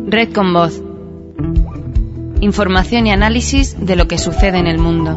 Red con Voz. Información y análisis de lo que sucede en el mundo.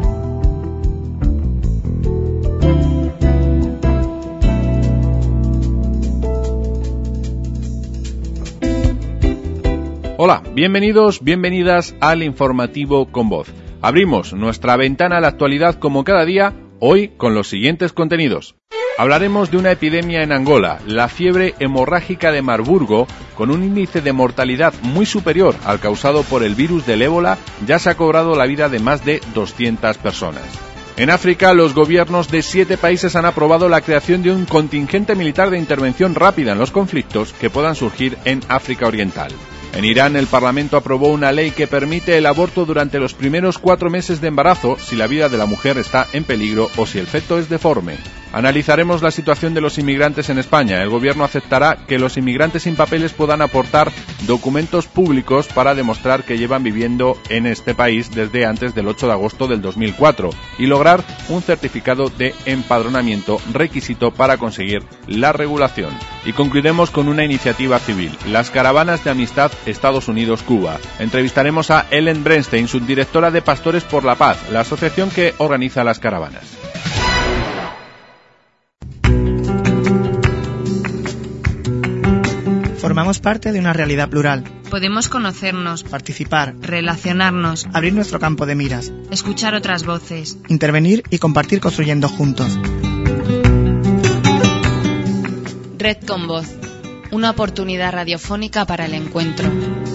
Hola, bienvenidos, bienvenidas al Informativo con Voz. Abrimos nuestra ventana a la actualidad como cada día, hoy con los siguientes contenidos. Hablaremos de una epidemia en Angola, la fiebre hemorrágica de Marburgo, con un índice de mortalidad muy superior al causado por el virus del ébola. Ya se ha cobrado la vida de más de 200 personas. En África, los gobiernos de 7 países han aprobado la creación de un contingente militar de intervención rápida en los conflictos que puedan surgir en África Oriental. En Irán, el Parlamento aprobó una ley que permite el aborto durante los primeros 4 meses de embarazo si la vida de la mujer está en peligro o si el feto es deforme. Analizaremos la situación de los inmigrantes en España. El gobierno aceptará que los inmigrantes sin papeles puedan aportar documentos públicos para demostrar que llevan viviendo en este país desde antes del 8 de agosto del 2004 y lograr un certificado de empadronamiento, requisito para conseguir la regulación. Y concluiremos con una iniciativa civil, las caravanas de amistad Estados Unidos-Cuba. Entrevistaremos a Ellen Bernstein, subdirectora de Pastores por la Paz, la asociación que organiza las caravanas. Formamos parte de una realidad plural. Podemos conocernos, Participar, relacionarnos, abrir nuestro campo de miras, escuchar otras voces, intervenir y compartir construyendo juntos. Red con Voz, una oportunidad radiofónica para el encuentro.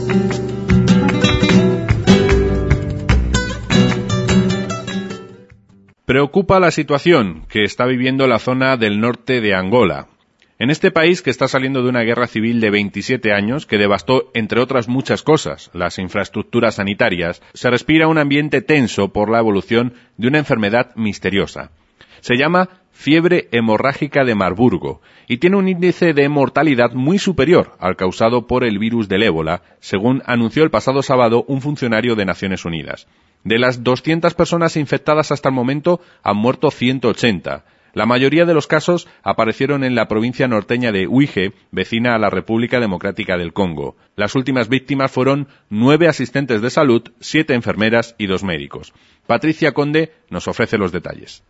Preocupa la situación que está viviendo la zona del norte de Angola. En este país que está saliendo de una guerra civil de 27 años que devastó, entre otras muchas cosas, las infraestructuras sanitarias, se respira un ambiente tenso por la evolución de una enfermedad misteriosa. Se llama fiebre hemorrágica de Marburgo y tiene un índice de mortalidad muy superior al causado por el virus del ébola, según anunció el pasado sábado un funcionario de Naciones Unidas. De las 200 personas infectadas hasta el momento han muerto 180. La mayoría de los casos aparecieron en la provincia norteña de Uige, vecina a la República Democrática del Congo. Las últimas víctimas fueron 9 asistentes de salud, 7 enfermeras y 2 médicos. Patricia Conde nos ofrece los detalles.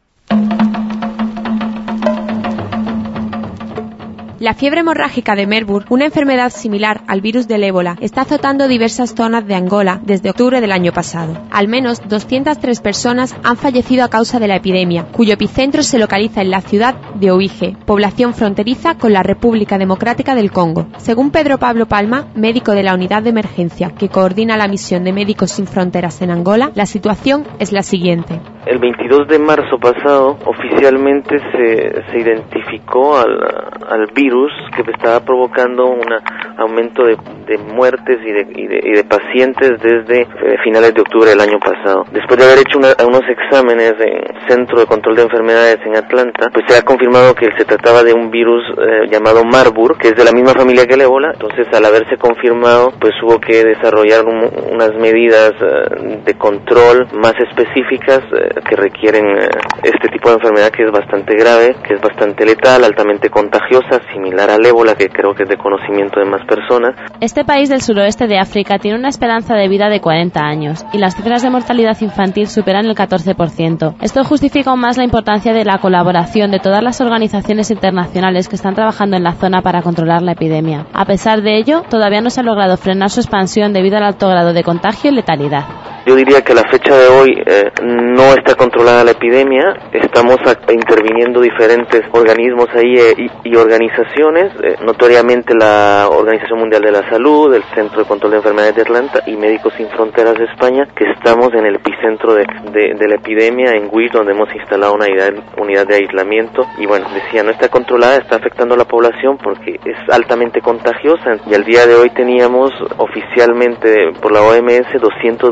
La fiebre hemorrágica de Marburg, una enfermedad similar al virus del ébola, está azotando diversas zonas de Angola desde octubre del año pasado. Al menos 203 personas han fallecido a causa de la epidemia, cuyo epicentro se localiza en la ciudad de Uige, población fronteriza con la República Democrática del Congo. Según Pedro Pablo Palma, médico de la unidad de emergencia que coordina la misión de Médicos Sin Fronteras en Angola, la situación es la siguiente. El 22 de marzo pasado, oficialmente se identificó al virus que estaba provocando un aumento de muertes y de pacientes desde finales de octubre del año pasado. Después de haber hecho unos exámenes en Centro de Control de Enfermedades en Atlanta, pues se ha confirmado que se trataba de un virus llamado Marburg, que es de la misma familia que el ébola. Entonces, al haberse confirmado, pues hubo que desarrollar unas medidas de control más específicas que requieren este tipo de enfermedad que es bastante grave, que es bastante letal, altamente contagiosa, similar al ébola, que creo que es de conocimiento de más personas. Este país del suroeste de África tiene una esperanza de vida de 40 años y las cifras de mortalidad infantil superan el 14%. Esto justifica aún más la importancia de la colaboración de todas las organizaciones internacionales que están trabajando en la zona para controlar la epidemia. A pesar de ello, todavía no se ha logrado frenar su expansión debido al alto grado de contagio y letalidad. Yo diría que a la fecha de hoy no está controlada la epidemia, estamos interviniendo diferentes organismos ahí y organizaciones, notoriamente la Organización Mundial de la Salud, el Centro de Control de Enfermedades de Atlanta y Médicos Sin Fronteras de España, que estamos en el epicentro de la epidemia en Uige, donde hemos instalado una unidad de aislamiento y bueno, decía, no está controlada, está afectando a la población porque es altamente contagiosa y al día de hoy teníamos oficialmente por la OMS 221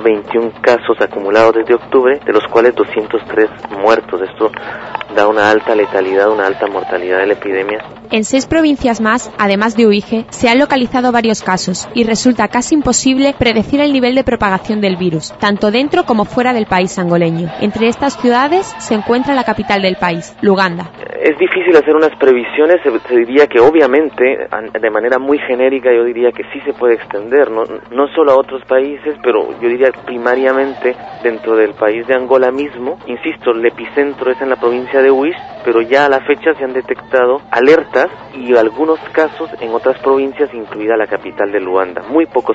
100 casos acumulados desde octubre, de los cuales 203 muertos. Esto da una alta letalidad, una alta mortalidad de la epidemia. En 6 provincias más, además de Uige, se han localizado varios casos y resulta casi imposible predecir el nivel de propagación del virus, tanto dentro como fuera del país angoleño. Entre estas ciudades se encuentra la capital del país, Luanda. Es difícil hacer unas previsiones, se diría que obviamente, de manera muy genérica, yo diría que sí se puede extender, no solo a otros países, pero yo diría primariamente dentro del país de Angola mismo. Insisto, el epicentro es en la provincia de Uige, pero ya a la fecha se han detectado alertas y algunos casos en otras provincias, incluida la capital de Luanda. Muy pocos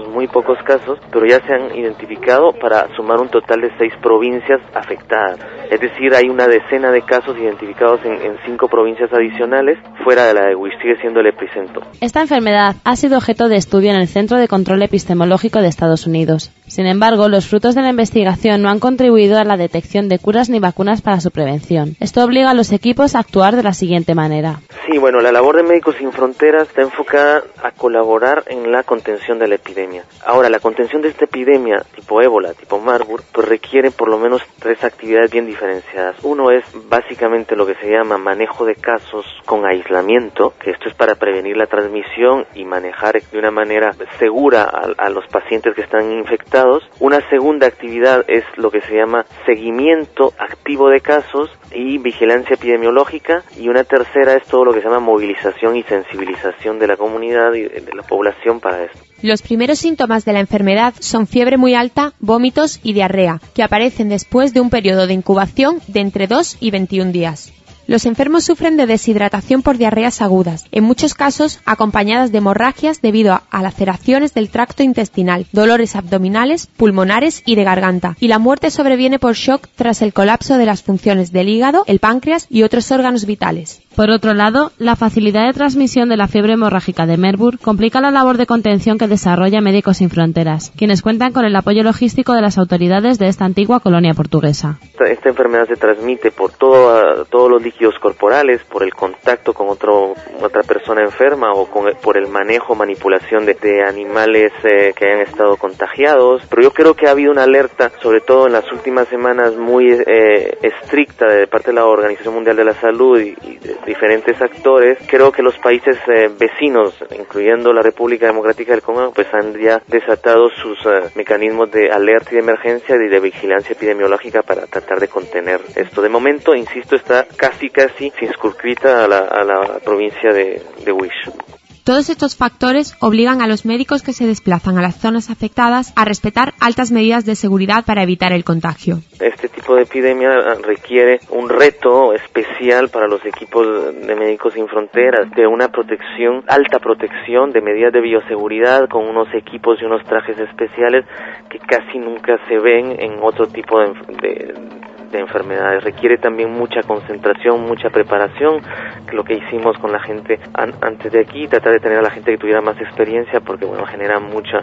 casos, pero ya se han identificado para sumar un total de 6 provincias afectadas. Es decir, hay una decena de casos identificados en 5 provincias adicionales fuera de la de Uige. Sigue siendo el epicentro. Esta enfermedad ha sido objeto de estudio en el Centro de Control Epistemológico de Estados Unidos. Sin embargo, los frutos de la investigación no han contribuido a la detección de curas ni vacunas para su prevención. Esto obliga a los equipos a actuar de la siguiente manera. Sí, bueno, la labor de Médicos Sin Fronteras está enfocada a colaborar en la contención de la epidemia. Ahora, la contención de esta epidemia, tipo ébola, tipo Marburg, pues requiere por lo menos 3 actividades bien diferenciadas. Uno es básicamente lo que se llama manejo de casos con aislamiento, que esto es para prevenir la transmisión y manejar de una manera segura a los pacientes que están infectados. Una segunda actividad es lo que se llama seguimiento activo de casos y vigilancia epidemiológica, y una tercera es todo lo que se llama movilización y sensibilización de la comunidad y de la población para esto. Los primeros síntomas de la enfermedad son fiebre muy alta, vómitos y diarrea, que aparecen después de un periodo de incubación de entre 2 y 21 días. Los enfermos sufren de deshidratación por diarreas agudas, en muchos casos acompañadas de hemorragias debido a laceraciones del tracto intestinal, dolores abdominales, pulmonares y de garganta, y la muerte sobreviene por shock tras el colapso de las funciones del hígado, el páncreas y otros órganos vitales. Por otro lado, la facilidad de transmisión de la fiebre hemorrágica de Marburg complica la labor de contención que desarrolla Médicos Sin Fronteras, quienes cuentan con el apoyo logístico de las autoridades de esta antigua colonia portuguesa. Esta enfermedad se transmite por todos los líquidos corporales, por el contacto con otra persona enferma o por el manejo, manipulación de animales que hayan estado contagiados. Pero yo creo que ha habido una alerta, sobre todo en las últimas semanas, muy estricta de parte de la Organización Mundial de la Salud y de diferentes actores. Creo que los países vecinos, incluyendo la República Democrática del Congo, pues han ya desatado sus mecanismos de alerta y de emergencia y de vigilancia epidemiológica para tratar de contener esto. De momento, insisto, está casi circunscrita a la provincia de Uige. Todos estos factores obligan a los médicos que se desplazan a las zonas afectadas a respetar altas medidas de seguridad para evitar el contagio. Este tipo de epidemia requiere un reto especial para los equipos de Médicos Sin Fronteras, de una protección, alta protección, de medidas de bioseguridad con unos equipos y unos trajes especiales que casi nunca se ven en otro tipo de enfermedades. Requiere también mucha concentración, mucha preparación, que lo que hicimos con la gente antes de aquí, tratar de tener a la gente que tuviera más experiencia, porque bueno, genera mucho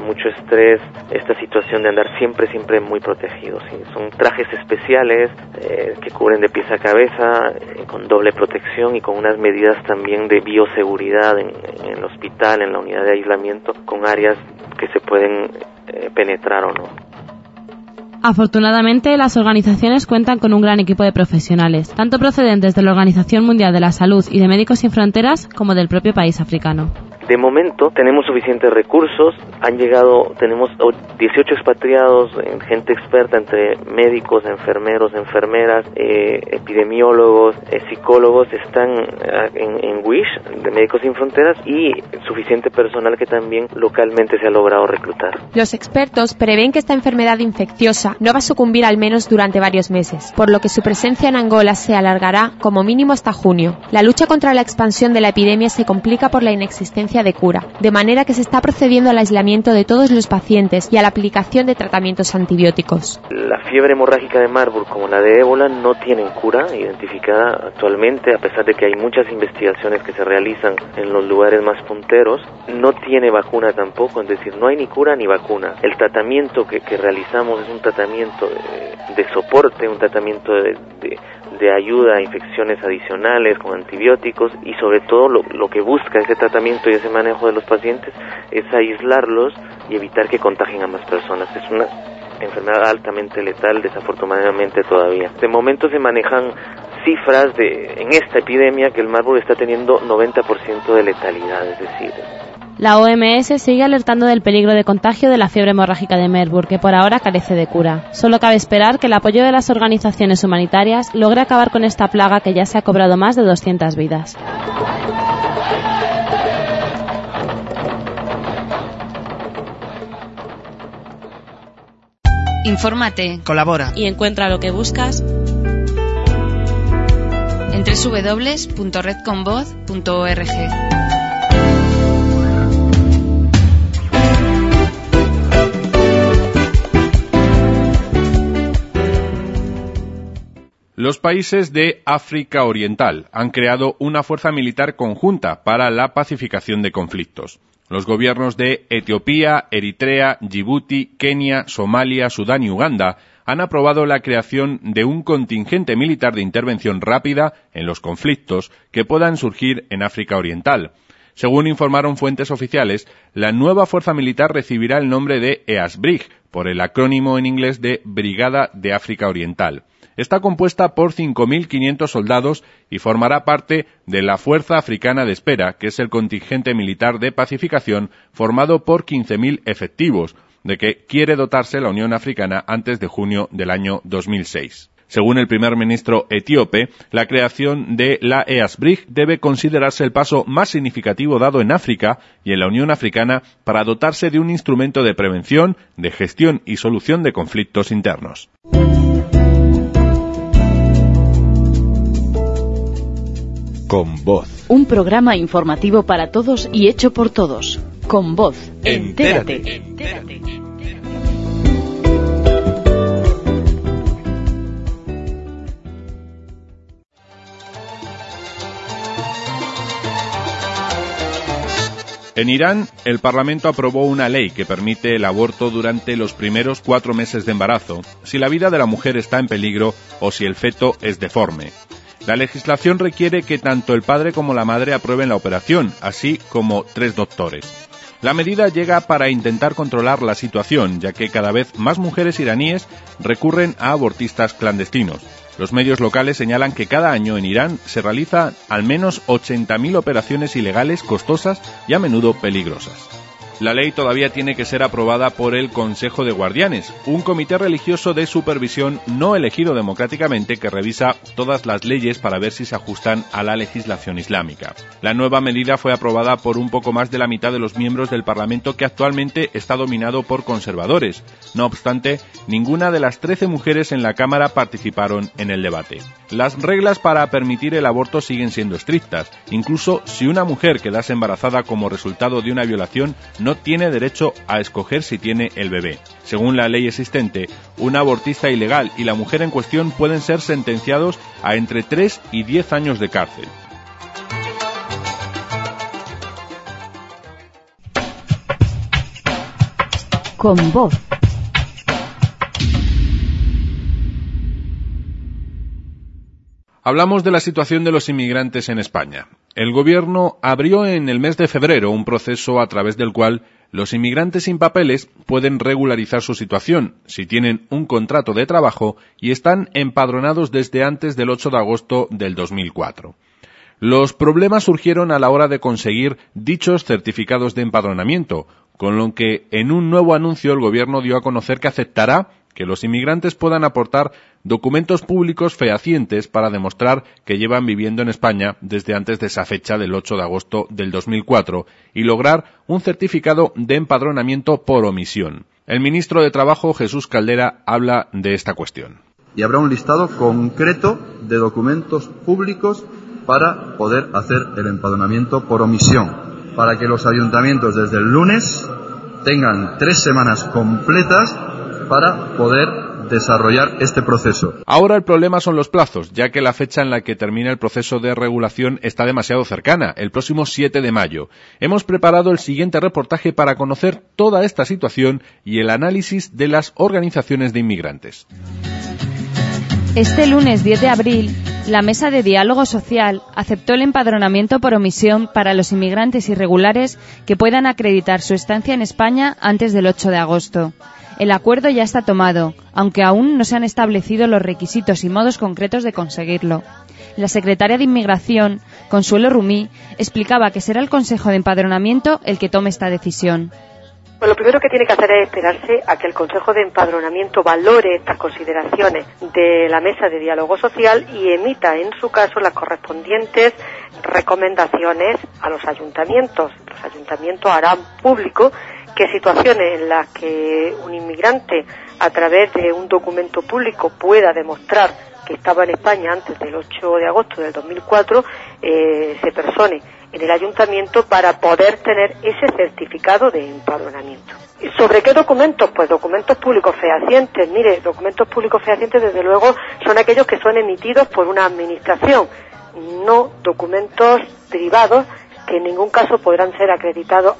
estrés esta situación de andar siempre muy protegidos. ¿Sí? Son trajes especiales que cubren de pies a cabeza, con doble protección y con unas medidas también de bioseguridad en el hospital, en la unidad de aislamiento, con áreas que se pueden penetrar o no. Afortunadamente, las organizaciones cuentan con un gran equipo de profesionales, tanto procedentes de la Organización Mundial de la Salud y de Médicos Sin Fronteras, como del propio país africano. De momento tenemos suficientes recursos, tenemos 18 expatriados, gente experta entre médicos, enfermeros, enfermeras, epidemiólogos, psicólogos, están en Uige, de Médicos Sin Fronteras, y suficiente personal que también localmente se ha logrado reclutar. Los expertos prevén que esta enfermedad infecciosa no va a sucumbir al menos durante varios meses, por lo que su presencia en Angola se alargará como mínimo hasta junio. La lucha contra la expansión de la epidemia se complica por la inexistencia de cura, de manera que se está procediendo al aislamiento de todos los pacientes y a la aplicación de tratamientos antibióticos. La fiebre hemorrágica de Marburg, como la de ébola, no tienen cura identificada actualmente, a pesar de que hay muchas investigaciones que se realizan en los lugares más punteros. No tiene vacuna tampoco, es decir, no hay ni cura ni vacuna. El tratamiento que realizamos es un tratamiento de soporte, un tratamiento de ayuda a infecciones adicionales con antibióticos, y sobre todo lo que busca ese tratamiento y ese manejo de los pacientes es aislarlos y evitar que contagien a más personas. Es una enfermedad altamente letal, desafortunadamente todavía. De momento se manejan cifras en esta epidemia que el Marburg está teniendo 90% de letalidad, es decir. La OMS sigue alertando del peligro de contagio de la fiebre hemorrágica de Marburg, que por ahora carece de cura. Solo cabe esperar que el apoyo de las organizaciones humanitarias logre acabar con esta plaga que ya se ha cobrado más de 200 vidas. Infórmate, Colabora. Y encuentra lo que buscas en www.redconvoz.org. Los países de África Oriental han creado una fuerza militar conjunta para la pacificación de conflictos. Los gobiernos de Etiopía, Eritrea, Djibouti, Kenia, Somalia, Sudán y Uganda han aprobado la creación de un contingente militar de intervención rápida en los conflictos que puedan surgir en África Oriental. Según informaron fuentes oficiales, la nueva fuerza militar recibirá el nombre de EASBRIG, por el acrónimo en inglés de Brigada de África Oriental. Está compuesta por 5.500 soldados y formará parte de la Fuerza Africana de Espera, que es el contingente militar de pacificación formado por 15.000 efectivos, de que quiere dotarse la Unión Africana antes de junio del año 2006. Según el primer ministro etíope, la creación de la EASBRIG debe considerarse el paso más significativo dado en África y en la Unión Africana para dotarse de un instrumento de prevención, de gestión y solución de conflictos internos. Con Voz. Un programa informativo para todos y hecho por todos. Con Voz. Entérate. En Irán, el Parlamento aprobó una ley que permite el aborto durante los primeros 4 meses de embarazo, si la vida de la mujer está en peligro o si el feto es deforme. La legislación requiere que tanto el padre como la madre aprueben la operación, así como 3 doctores. La medida llega para intentar controlar la situación, ya que cada vez más mujeres iraníes recurren a abortistas clandestinos. Los medios locales señalan que cada año en Irán se realizan al menos 80.000 operaciones ilegales, costosas y a menudo peligrosas. La ley todavía tiene que ser aprobada por el Consejo de Guardianes, un comité religioso de supervisión no elegido democráticamente que revisa todas las leyes para ver si se ajustan a la legislación islámica. La nueva medida fue aprobada por un poco más de la mitad de los miembros del Parlamento, que actualmente está dominado por conservadores. No obstante, ninguna de las 13 mujeres en la Cámara participaron en el debate. Las reglas para permitir el aborto siguen siendo estrictas. Incluso si una mujer quedase embarazada como resultado de una violación, no tiene derecho a escoger si tiene el bebé. Según la ley existente, un abortista ilegal y la mujer en cuestión pueden ser sentenciados a entre 3 y 10 años de cárcel. Con Voz. Hablamos de la situación de los inmigrantes en España. El Gobierno abrió en el mes de febrero un proceso a través del cual los inmigrantes sin papeles pueden regularizar su situación si tienen un contrato de trabajo y están empadronados desde antes del 8 de agosto del 2004. Los problemas surgieron a la hora de conseguir dichos certificados de empadronamiento, con lo que en un nuevo anuncio el Gobierno dio a conocer que aceptará que los inmigrantes puedan aportar documentos públicos fehacientes para demostrar que llevan viviendo en España desde antes de esa fecha del 8 de agosto del 2004 y lograr un certificado de empadronamiento por omisión. El ministro de Trabajo, Jesús Caldera, habla de esta cuestión. Y habrá un listado concreto de documentos públicos para poder hacer el empadronamiento por omisión, para que los ayuntamientos desde el lunes tengan 3 semanas completas para poder desarrollar este proceso. Ahora el problema son los plazos, ya que la fecha en la que termina el proceso de regulación está demasiado cercana, el próximo 7 de mayo. Hemos preparado el siguiente reportaje para conocer toda esta situación y el análisis de las organizaciones de inmigrantes. Este lunes 10 de abril, la Mesa de Diálogo Social aceptó el empadronamiento por omisión para los inmigrantes irregulares que puedan acreditar su estancia en España antes del 8 de agosto. El acuerdo ya está tomado, aunque aún no se han establecido los requisitos y modos concretos de conseguirlo. La secretaria de Inmigración, Consuelo Rumí, explicaba que será el Consejo de Empadronamiento el que tome esta decisión. Pues lo primero que tiene que hacer es esperarse a que el Consejo de Empadronamiento valore estas consideraciones de la Mesa de Diálogo Social y emita, en su caso, las correspondientes recomendaciones a los ayuntamientos. Los ayuntamientos harán público que situaciones en las que un inmigrante, a través de un documento público, pueda demostrar que estaba en España antes del 8 de agosto del 2004, se persone en el ayuntamiento para poder tener ese certificado de empadronamiento. ¿Sobre qué documentos? Pues documentos públicos fehacientes. Mire, documentos públicos fehacientes, desde luego, son aquellos que son emitidos por una administración, no documentos privados que en ningún caso podrán ser acreditativos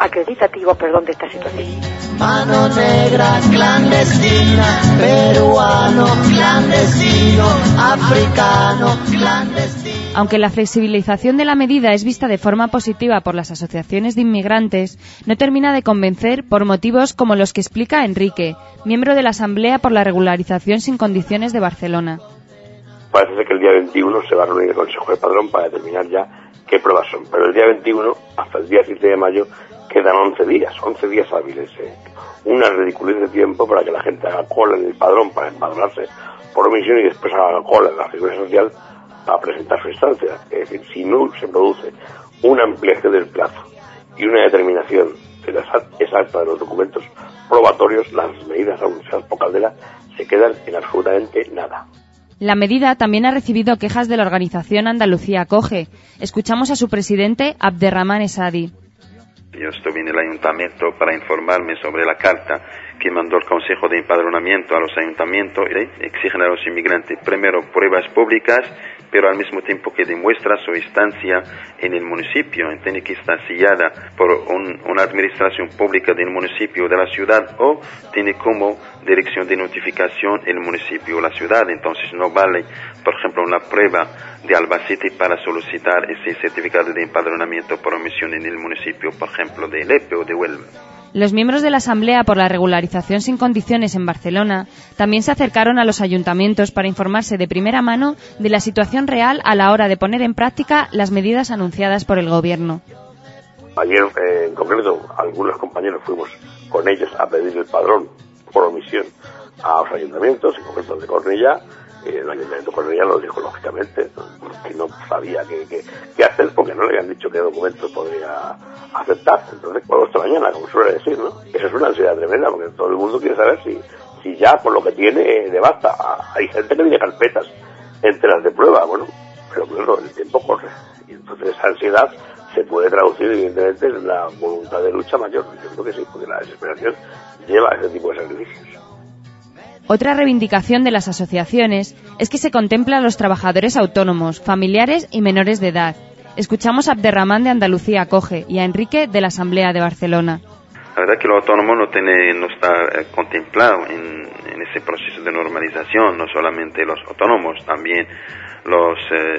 de esta situación. Mano negra, clandestina, peruano, clandestino, africano, clandestino. Aunque la flexibilización de la medida es vista de forma positiva por las asociaciones de inmigrantes, no termina de convencer por motivos como los que explica Enrique, miembro de la Asamblea por la Regularización sin Condiciones de Barcelona. Parece ser que el día 21 se va a reunir el Consejo de Padrón para determinar ya qué pruebas son. Pero el día 21, hasta el día 7 de mayo, quedan 11 días hábiles. Una ridiculez de tiempo para que la gente haga cola en el padrón para empadronarse por omisión y después haga cola en la Seguridad Social para presentar su estancia. Es decir, si no se produce una ampliación del plazo y una determinación exacta de los documentos probatorios, las medidas, aun sean por Caldera, se quedan en absolutamente nada. La medida también ha recibido quejas de la organización Andalucía Acoge. Escuchamos a su presidente, Abderramán Esadi. Yo estuve en el ayuntamiento para informarme sobre la carta que mandó el Consejo de Empadronamiento a los ayuntamientos. Exigen a los inmigrantes primero pruebas públicas, pero al mismo tiempo que demuestra su estancia en el municipio. Tiene que estar sellada por una administración pública del municipio o de la ciudad, o tiene como dirección de notificación el municipio o la ciudad. Entonces no vale, por ejemplo, una prueba de Albacete para solicitar ese certificado de empadronamiento por omisión en el municipio, por ejemplo, de Lepe o de Huelva. Los miembros de la Asamblea por la Regularización sin Condiciones en Barcelona también se acercaron a los ayuntamientos para informarse de primera mano de la situación real a la hora de poner en práctica las medidas anunciadas por el Gobierno. Ayer, en concreto, algunos compañeros fuimos con ellos a pedir el padrón por omisión a los ayuntamientos, en concreto el de Cornellá. El ayuntamiento de Cornellá lo dijo lógicamente, que no sabía qué hacer porque no le habían dicho qué documentos podría aceptar. Entonces, por esta mañana, como suele decir, ¿no? Eso es una ansiedad tremenda porque todo el mundo quiere saber si ya por lo que tiene le basta. Hay gente que tiene carpetas enteras de prueba, bueno, pero claro, el tiempo corre. Y entonces esa ansiedad se puede traducir evidentemente en la voluntad de lucha mayor. Yo creo que sí, porque la desesperación lleva a ese tipo de sacrificios. Otra reivindicación de las asociaciones es que se contempla a los trabajadores autónomos, familiares y menores de edad. Escuchamos a Abderramán de Andalucía Acoge y a Enrique de la Asamblea de Barcelona. La verdad que lo autónomo no está contemplado en ese proceso de normalización, no solamente los autónomos, también los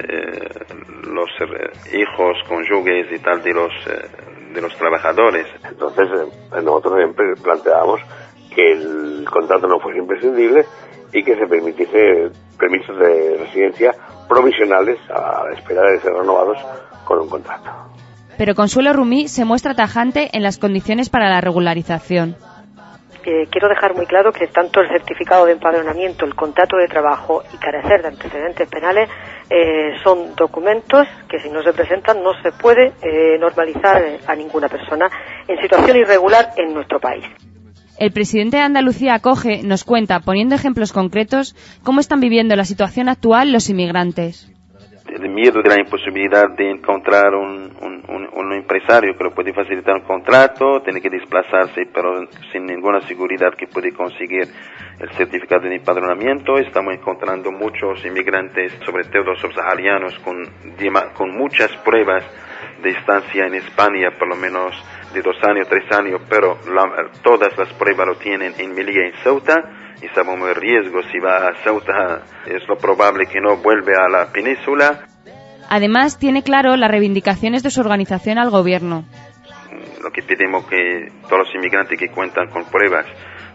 hijos, cónyuges y tal de los trabajadores. Entonces nosotros siempre planteábamos que el contrato no fuese imprescindible y que se permitiese permisos de residencia provisionales a la espera de ser renovados con un contrato. Pero Consuelo Rumí se muestra tajante en las condiciones para la regularización. Quiero dejar muy claro que tanto el certificado de empadronamiento, el contrato de trabajo y carecer de antecedentes penales son documentos que si no se presentan no se puede normalizar a ninguna persona en situación irregular en nuestro país. El presidente de Andalucía Acoge nos cuenta, poniendo ejemplos concretos, cómo están viviendo la situación actual los inmigrantes. El miedo de la imposibilidad de encontrar un empresario que lo puede facilitar un contrato, tiene que desplazarse pero sin ninguna seguridad que puede conseguir el certificado de empadronamiento. Estamos encontrando muchos inmigrantes, sobre todo subsaharianos, con muchas pruebas de estancia en España, por lo menos de 2 años, 3 años, pero todas las pruebas lo tienen en Melilla y en Ceuta, y sabemos el riesgo. Si va a Ceuta es lo probable que no vuelve a la península. Además, tiene claro las reivindicaciones de su organización al Gobierno. Lo que pedimos que todos los inmigrantes que cuentan con pruebas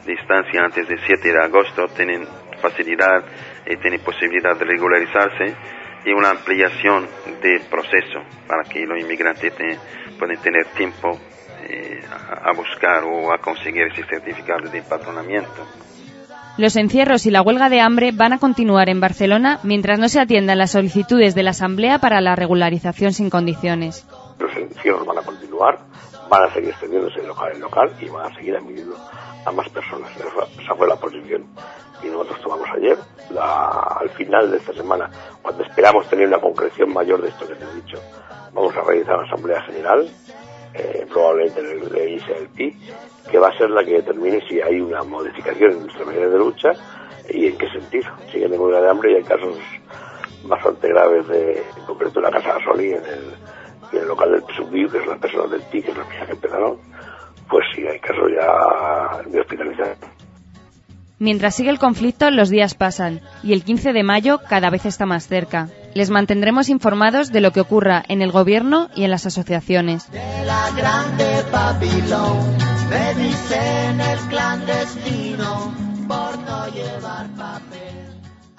estancia antes del 7 de agosto tienen facilidad y tienen posibilidad de regularizarse, y una ampliación del proceso para que los inmigrantes puedan tener tiempo a buscar o a conseguir ese certificado de empadronamiento. Los encierros y la huelga de hambre van a continuar en Barcelona mientras no se atiendan las solicitudes de la Asamblea para la regularización sin condiciones. Los encierros van a continuar, van a seguir extendiéndose de local en local y van a seguir admitiendo a más personas. Esa fue la posición que nosotros tomamos ayer. Al final de esta semana, cuando esperamos tener una concreción mayor de esto que te he dicho, vamos a realizar una Asamblea General, probablemente en el ISLP, que va a ser la que determine si hay una modificación en nuestra medida de lucha y en qué sentido. Siguen en huelga de hambre y hay casos bastante graves, en concreto en la Casa Gasoli, en el local del Subvio, que es la persona del TIC, que es la que empezaron, pues sí, hay casos ya de hospitalización. Mientras sigue el conflicto, los días pasan y el 15 de mayo cada vez está más cerca. Les mantendremos informados de lo que ocurra en el gobierno y en las asociaciones. De la grande Babilón, me dicen el clandestino por no llevar papel.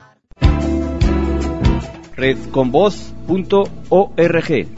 Redconvoz.org.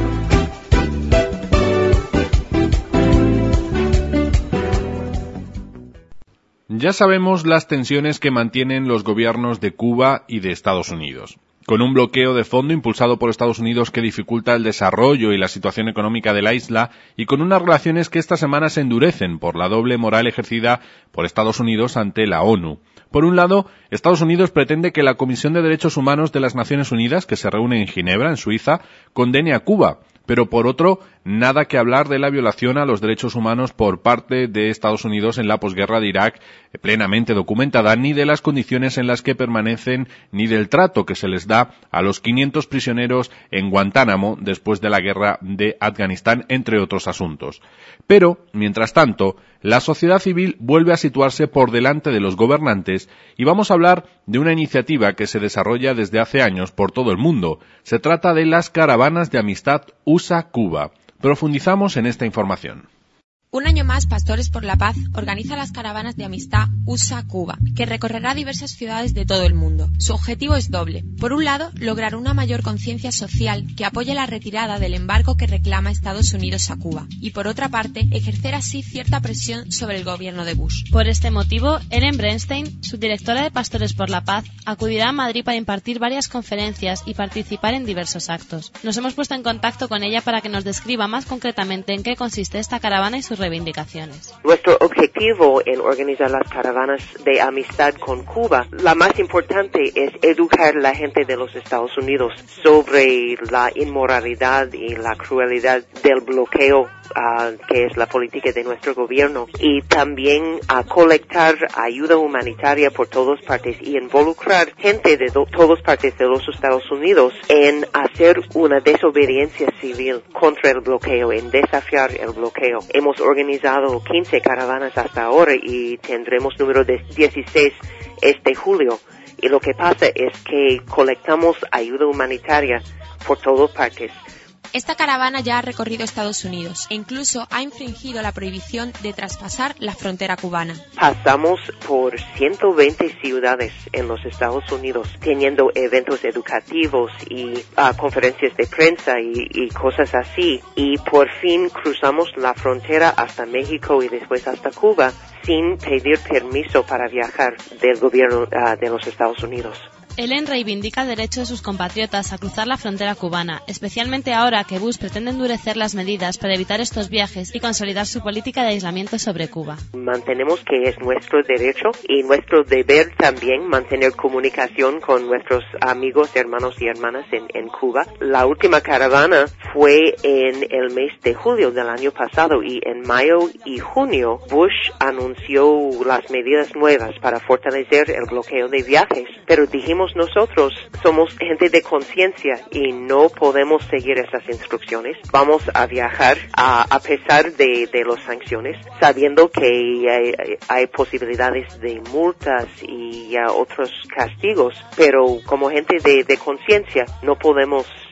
Ya sabemos las tensiones que mantienen los gobiernos de Cuba y de Estados Unidos. Con un bloqueo de fondo impulsado por Estados Unidos que dificulta el desarrollo y la situación económica de la isla, y con unas relaciones que esta semana se endurecen por la doble moral ejercida por Estados Unidos ante la ONU. Por un lado, Estados Unidos pretende que la Comisión de Derechos Humanos de las Naciones Unidas, que se reúne en Ginebra, en Suiza, condene a Cuba, pero por otro, nada que hablar de la violación a los derechos humanos por parte de Estados Unidos en la posguerra de Irak, plenamente documentada, ni de las condiciones en las que permanecen, ni del trato que se les da a los 500 prisioneros en Guantánamo después de la guerra de Afganistán, entre otros asuntos. Pero, mientras tanto, la sociedad civil vuelve a situarse por delante de los gobernantes y vamos a hablar de una iniciativa que se desarrolla desde hace años por todo el mundo. Se trata de las caravanas de amistad USA-Cuba. Profundizamos en esta información. Un año más, Pastores por la Paz organiza las caravanas de amistad USA-Cuba, que recorrerá diversas ciudades de todo el mundo. Su objetivo es doble. Por un lado, lograr una mayor conciencia social que apoye la retirada del embargo que reclama Estados Unidos a Cuba, y por otra parte, ejercer así cierta presión sobre el gobierno de Bush. Por este motivo, Ellen Bernstein, subdirectora de Pastores por la Paz, acudirá a Madrid para impartir varias conferencias y participar en diversos actos. Nos hemos puesto en contacto con ella para que nos describa más concretamente en qué consiste esta caravana y sus reivindicaciones. Nuestro objetivo en organizar las caravanas de amistad con Cuba, la más importante es educar a la gente de los Estados Unidos sobre la inmoralidad y la crueldad del bloqueo que es la política de nuestro gobierno, y también colectar ayuda humanitaria por todas partes y involucrar gente de todas partes de los Estados Unidos en hacer una desobediencia civil contra el bloqueo, en desafiar el bloqueo. Hemos organizado 15 caravanas hasta ahora y tendremos número de 16 este julio. Y lo que pasa es que colectamos ayuda humanitaria por todas partes. Esta caravana ya ha recorrido Estados Unidos e incluso ha infringido la prohibición de traspasar la frontera cubana. Pasamos por 120 ciudades en los Estados Unidos, teniendo eventos educativos y conferencias de prensa y cosas así. Y por fin cruzamos la frontera hasta México y después hasta Cuba sin pedir permiso para viajar del gobierno de los Estados Unidos. Ellen reivindica el derecho de sus compatriotas a cruzar la frontera cubana, especialmente ahora que Bush pretende endurecer las medidas para evitar estos viajes y consolidar su política de aislamiento sobre Cuba. Mantenemos que es nuestro derecho y nuestro deber también mantener comunicación con nuestros amigos, hermanos y hermanas en Cuba. La última caravana fue en el mes de julio del año pasado y en mayo y junio Bush anunció las medidas nuevas para fortalecer el bloqueo de viajes, pero dijimos nosotros somos gente de conciencia y no podemos seguir esas instrucciones. Vamos a viajar a pesar de las sanciones, sabiendo que hay posibilidades de multas y otros castigos, pero como gente de conciencia no podemos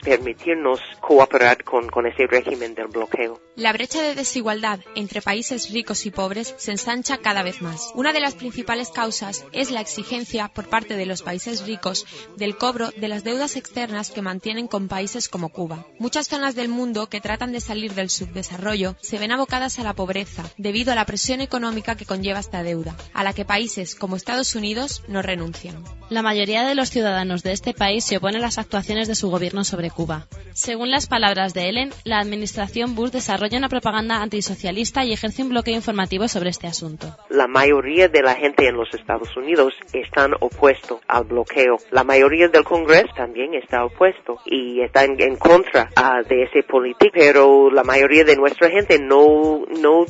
permitirnos cooperar con ese régimen del bloqueo. La brecha de desigualdad entre países ricos y pobres se ensancha cada vez más. Una de las principales causas es la exigencia por parte de los países ricos del cobro de las deudas externas que mantienen con países como Cuba. Muchas zonas del mundo que tratan de salir del subdesarrollo se ven abocadas a la pobreza debido a la presión económica que conlleva esta deuda, a la que países como Estados Unidos no renuncian. La mayoría de los ciudadanos de este país se oponen a las actuaciones de su gobierno sobre Cuba. Según las palabras de Ellen, la administración Bush desarrolla una propaganda antisocialista y ejerce un bloqueo informativo sobre este asunto. La mayoría de la gente en los Estados Unidos están opuestos al bloqueo. La mayoría del Congreso también está opuesto y está en contra de ese política, pero la mayoría de nuestra gente no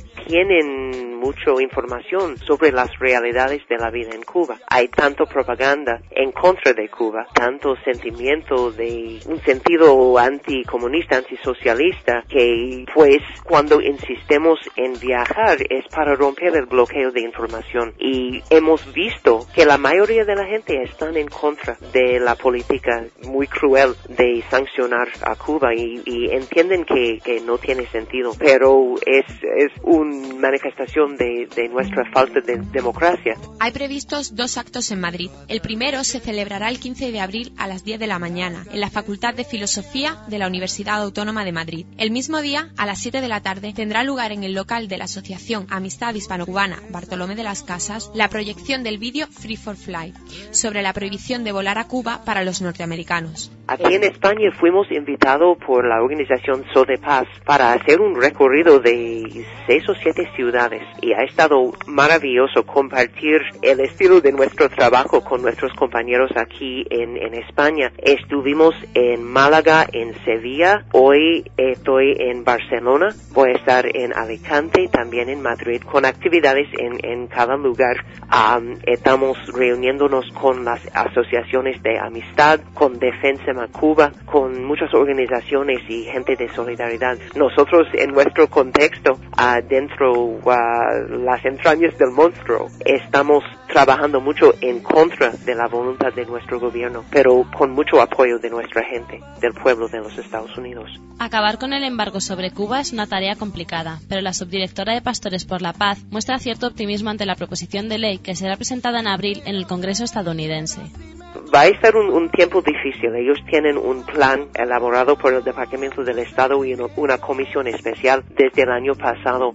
tienen mucha información sobre las realidades de la vida en Cuba. Hay tanto propaganda en contra de Cuba, tanto sentimiento de un sentido anticomunista, antisocialista, que pues cuando insistimos en viajar es para romper el bloqueo de información. Y hemos visto que la mayoría de la gente están en contra de la política muy cruel de sancionar a Cuba y entienden que no tiene sentido, pero es una manifestación de nuestra falta de democracia. Hay previstos 2 actos en Madrid. El primero se celebrará el 15 de abril a las 10 de la mañana en la Facultad de Filosofía de la Universidad Autónoma de Madrid. El mismo día, a las 7 de la tarde, tendrá lugar en el local de la Asociación Amistad Hispano-Cubana Bartolomé de las Casas la proyección del vídeo Free for Flight sobre la prohibición de volar a Cuba para los norteamericanos. Aquí en España fuimos invitados por la organización So de Paz para hacer un recorrido de 6 o 7 ciudades y ha estado maravilloso compartir el estilo de nuestro trabajo con nuestros compañeros aquí en España. Estuvimos en Málaga, en Sevilla, hoy estoy en Barcelona, voy a estar en Alicante, también en Madrid, con actividades en cada lugar. Estamos reuniéndonos con las asociaciones de amistad, con Defensa Cuba, con muchas organizaciones y gente de solidaridad. Nosotros en nuestro contexto, dentro las entrañas del monstruo, estamos trabajando mucho en contra de la voluntad de nuestro gobierno, pero con mucho apoyo de nuestra gente, del pueblo de los Estados Unidos. Acabar con el embargo sobre Cuba es una tarea complicada, pero la subdirectora de Pastores por la Paz muestra cierto optimismo ante la proposición de ley que será presentada en abril en el Congreso estadounidense. Va a estar un tiempo difícil. Ellos tienen un plan elaborado por el Departamento del Estado y una comisión especial desde el año pasado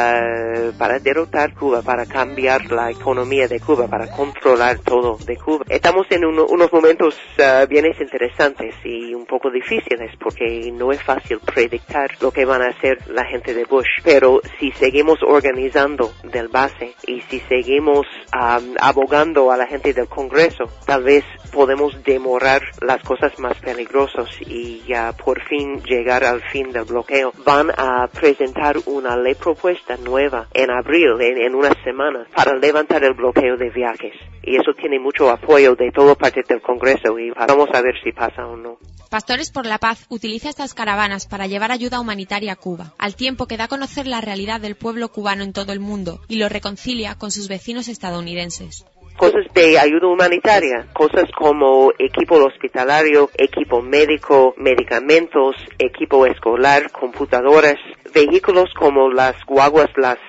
para derrotar Cuba, para cambiar la economía de Cuba, para controlar todo de Cuba. Estamos en unos momentos bien interesantes y un poco difíciles porque no es fácil predictar lo que van a hacer la gente de Bush. Pero si seguimos organizando del base y si seguimos abogando a la gente del Congreso, tal vez podemos demorar las cosas más peligrosas y ya por fin llegar al fin del bloqueo. Van a presentar una ley propuesta nueva en abril, en unas semanas, para levantar el bloqueo de viajes. Y eso tiene mucho apoyo de toda parte del Congreso y vamos a ver si pasa o no. Pastores por la Paz utiliza estas caravanas para llevar ayuda humanitaria a Cuba, al tiempo que da a conocer la realidad del pueblo cubano en todo el mundo y lo reconcilia con sus vecinos estadounidenses. Cosas de ayuda humanitaria, cosas como equipo hospitalario, equipo médico, medicamentos, equipo escolar, computadoras, vehículos como las guaguas,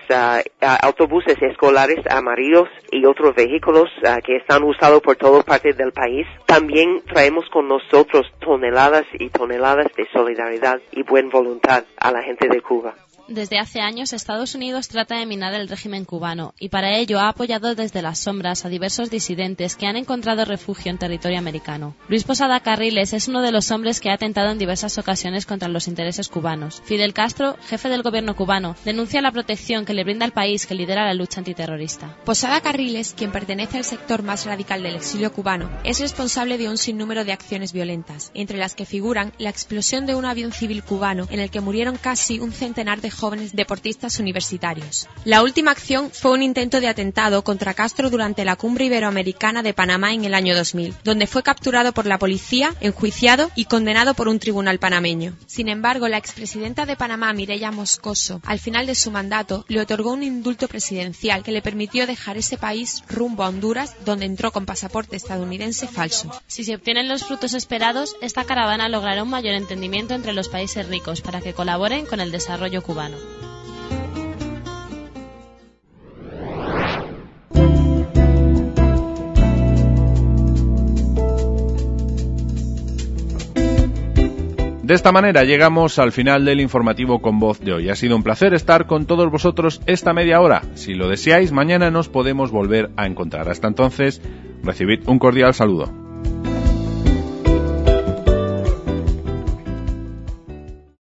autobuses escolares amarillos y otros vehículos que están usados por toda parte del país. También traemos con nosotros toneladas y toneladas de solidaridad y buena voluntad a la gente de Cuba. Desde hace años, Estados Unidos trata de minar el régimen cubano y para ello ha apoyado desde las sombras a diversos disidentes que han encontrado refugio en territorio americano. Luis Posada Carriles es uno de los hombres que ha atentado en diversas ocasiones contra los intereses cubanos. Fidel Castro, jefe del gobierno cubano, denuncia la protección que le brinda el país que lidera la lucha antiterrorista. Posada Carriles, quien pertenece al sector más radical del exilio cubano, es responsable de un sinnúmero de acciones violentas, entre las que figuran la explosión de un avión civil cubano en el que murieron casi un centenar de jóvenes deportistas universitarios. La última acción fue un intento de atentado contra Castro durante la Cumbre Iberoamericana de Panamá en el año 2000, donde fue capturado por la policía, enjuiciado y condenado por un tribunal panameño. Sin embargo, la expresidenta de Panamá, Mireya Moscoso, al final de su mandato, le otorgó un indulto presidencial que le permitió dejar ese país rumbo a Honduras, donde entró con pasaporte estadounidense falso. Si se obtienen los frutos esperados, esta caravana logrará un mayor entendimiento entre los países ricos para que colaboren con el desarrollo cubano. De esta manera llegamos al final del informativo con voz de hoy. Ha sido un placer estar con todos vosotros esta media hora. Si lo deseáis, mañana nos podemos volver a encontrar. Hasta entonces, recibid un cordial saludo.